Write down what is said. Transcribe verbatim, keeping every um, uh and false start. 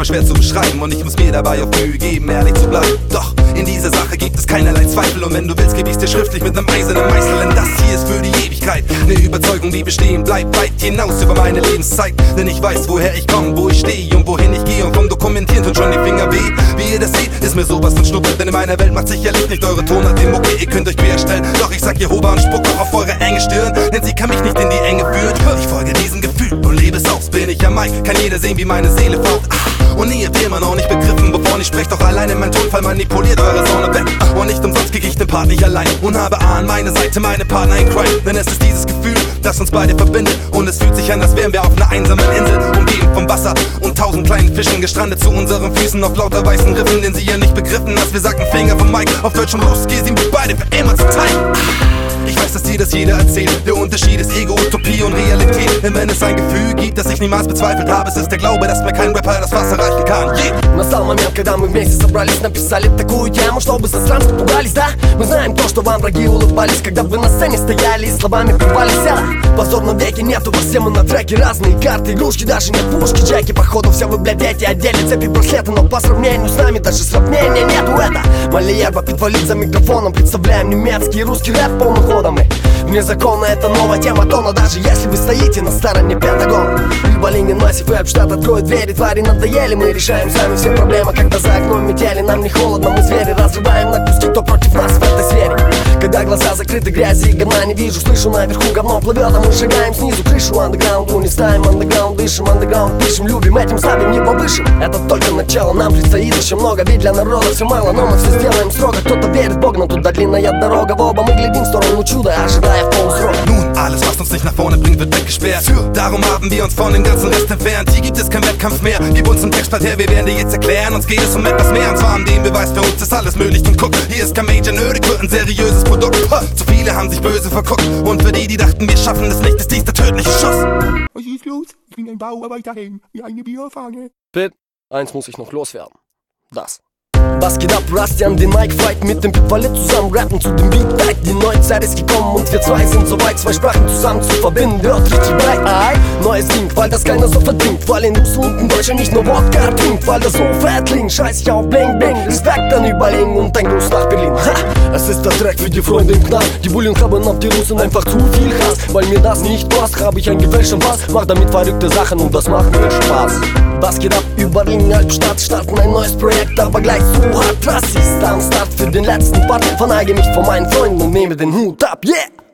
manchmal schwer zu beschreiben und ich muss mir dabei auf Mühe geben, ehrlich zu bleiben. Doch in dieser Sache gibt es keinerlei Zweifel und wenn du willst, geb ich's dir schriftlich mit nem eisernen Meißel. Denn das hier ist für die Ewigkeit ne Überzeugung, die bestehen bleibt weit hinaus über meine Lebenszeit. Denn ich weiß, woher ich komme, wo ich stehe und wohin ich gehe und vom Dokumentieren tun schon die Finger weh. Wie ihr das seht, ist mir sowas von Schnuppe, denn in meiner Welt macht sicherlich nicht eure Tonart den Mucke. Ihr könnt euch querstellen, doch ich sag Jehova und spuck auch auf eure enge Stirn, denn sie kann mich nicht in die Enge führen. Ich folge diesem Gefühl und lebe es aus. Bin ich am Mic, kann jeder sehen, wie meine Seele faucht. Und ihr habt immer noch nicht begriffen, wovon ich sprech, doch alleine mein Tonfall manipuliert eure Sonne weg. Und nicht umsonst krieg ich den Part nicht allein und habe an meiner Seite meine Partner in Crime. Denn es ist dieses Gefühl, das uns beide verbindet und es fühlt sich an, als wären wir auf einer einsamen Insel, umgeben vom Wasser und tausend kleinen Fischen, gestrandet zu unseren Füßen auf lauter weißen Riffen, denn sie ja nicht begriffen, dass wir sagten Finger vom Mike, auf Deutsch und los, geh sie beide für immer zu teilen. Ich weiß, dass dir das jeder erzählt. Der Unterschied ist Ego, Utopie und Realität. Denn wenn es ein Gefühl gibt, das ich niemals bezweifelt habe, es ist der Glaube, dass mir kein Rapper das Wasser reichen kann. Yeah. Настал момент, когда мы вместе собрались, написали такую тему, чтобы засранцы пугались, да? Мы знаем то, что вам враги улыбались, когда вы на сцене стояли и словами плевались. В позорном веке нету вас, все мы на треке, разные карты, игрушки, даже нет пушки, джеки. Походу все вы, блядь, эти отдельные цепи браслеты, но по сравнению с нами даже сравнения нету. Это Малиерба подвалит за микрофоном, представляем немецкий и русский рэп полным ходом. И вне закона это новая тема тона, даже если вы стоите на стороне Пентагона. Либо массив и обштат откроет двери, твари надоели, мы решаем сами все проблемы. Когда за окном метели, нам не холодно, мы звери разрываем на куски, кто против нас в этой сфере. Когда глаза закрыты, грязи и говна не вижу, слышу наверху говно плывет, а мы шагаем снизу крышу. Андеграунду не ставим, андеграунд дышим, андеграунд пишем, любим, этим ставим не повышим. Это только начало, нам предстоит еще много, ведь для народа все мало, но мы все сделаем строго. Кто-то верит в Бог, но туда длинная дорога, в оба мы глядим в сторону чуда, ожидая в полусрок. Nun, alles was uns nicht nach vorne bringt, wird weggesperrt. Darum haben wir uns von dem ganzen Rest entfernt. Hier gibt es keinen Wettkampf mehr, gib uns einen Textblatt her, wir werden dir jetzt erklären. Uns geht es um etwas mehr, und zwar um den Beweis, für uns ist alles möglich. Und guck, hier ist kein Major, nötig wird ein seriöses Produkt. Zu viele haben sich böse verguckt und für die, die dachten, wir schaffen es nicht, ist dies der tödliche Schuss. Was ist los? Ich bin ein Bauarbeiterhelm, wie eine Bierfahne. Pit, eins muss ich noch loswerden. Das. Was geht ab, Rusty an den Mic, fight mit dem Pitwallet zusammen, rappen zu dem Beat tight. Die neue Zeit ist gekommen und wir zwei sind soweit, zwei Sprachen zusammen zu verbinden, hört richtig breit. Aye. Neues Ding, weil das keiner so verdient, weil in Russland und Deutschland nicht nur Wodka trinkt, weil das so fett klingt, scheiß ich auf Bling Bling, Respekt an Überlegen und ein Gruß nach Berlin. Ha! Es ist der Track für die Freunde im Knast, die Bullen haben auf die Russen einfach zu viel Hass, weil mir das nicht passt, hab ich ein gefälschten Pass, mach damit verrückte Sachen und das macht mir Spaß. Was geht ab, über Berlin, Albstadt, starten ein neues Projekt, aber gleich zu hart. Das ist am Start für den letzten Part, verneige mich vor meinen Freunden und nehme den Hut ab, yeah!